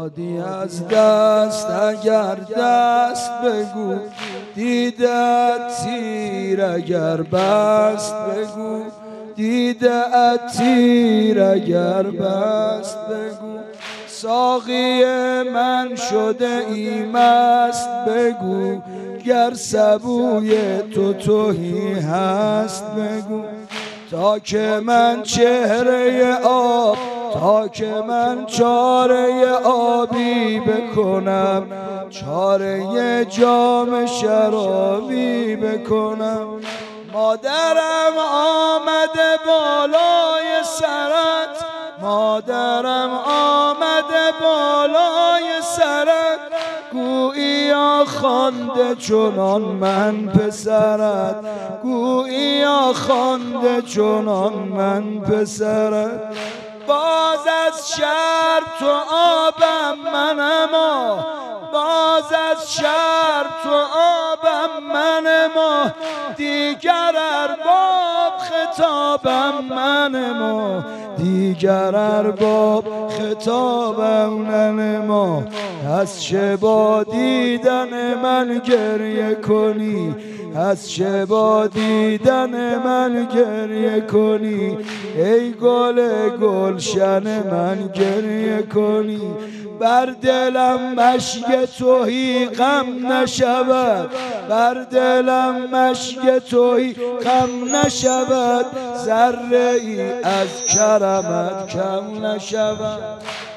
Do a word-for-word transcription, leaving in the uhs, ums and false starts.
دادی از دست اگر دست بگو، دیدت تیر اگر بست بگو، دیدت تیر اگر بست بگو. ساقی من شده ای مست بگو، گر سبوی تو تهی هست بگو. تا که من چهره آب، تا که من چاره آبی بکنم، چاره جام شرابی بکنم. مادرم آمده بالای سرت، مادرم آمده بالای سرت، گوییا خوانده چنان من پسرت، گوییا خوانده چنان من پسرت. باز از شهر تو آبم منما، باز از شهر تو آبم منما، دیگر ارباب خطابم منما، دیگر ارباب خطابم ننما. از چه با دیدن من گریه کنی، از چه با دیدن من گریه کنی، ای گل گلشن من گریه کنی. بر دلم مشک تهی غم نشود، بر دلم مشک تهی غم نشود، ذره ای از کرمت کم نشود.